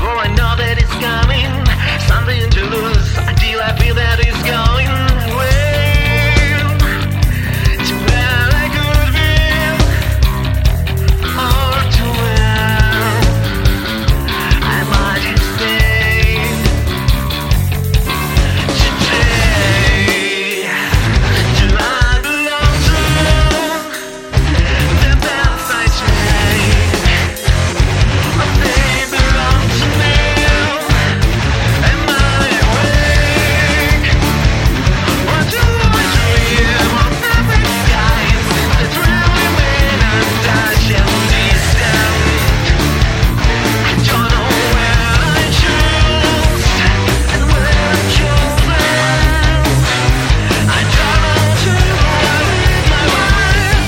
Oh, I know that it's coming, something to lose until I feel that it's going away. Too bad I could be all too well. I might stay today. Do I belong to the paths I take? Or they belong to me? Am I awake? Or do I dream of perfect skies that will remain untouched and distant? I don't know where I choose and where I'm chosen. I travel to live my life.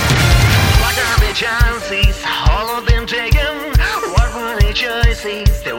What are the chances? All of them taken. What were the choices? The